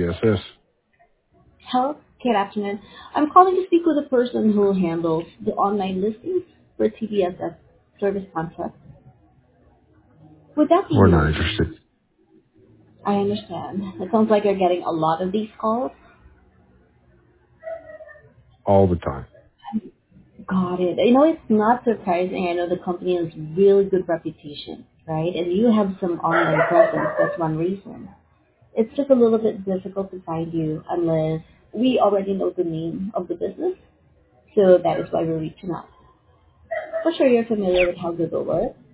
assist? Hello, good afternoon. I'm calling to speak with the person who handles the online listings for TDSS service contract. Would that be We're you? not interested. I understand. It sounds like you're getting a lot of these calls. All the time. Got it. I know it's not surprising. I know the company has really good reputation, right? And you have some online presence. That's one reason. It's just a little bit difficult to find you unless we already know the name of the business. So that is why we're reaching out. For sure you're familiar with how Google works.